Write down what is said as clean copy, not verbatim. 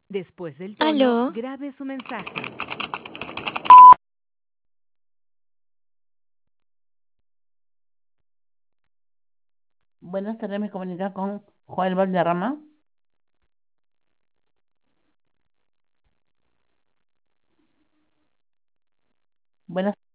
Después del tono, Aló, grabe su mensaje. Buenas tardes, me comunica con Joel Valderrama. Buenas